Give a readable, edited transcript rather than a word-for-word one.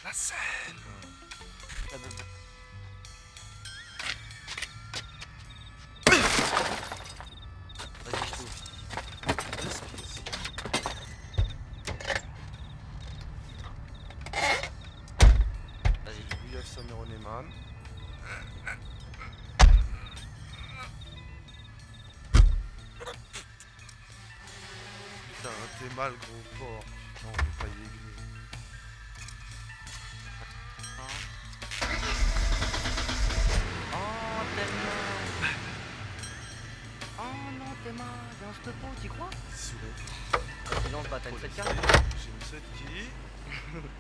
La scène. Ah, bah, bah. Vas-y, je t'ouvre. Respire. Vas-y. William Sameroneman. Putain, t'es mal, gros porc. Putain, on est pas aigné. Oh, t'es mal. Oh non, t'es mal. Lance pas, tu crois? Soulève. Vas-y, lance, bah, t'as une 7 cartes. J'ai une 7 qui.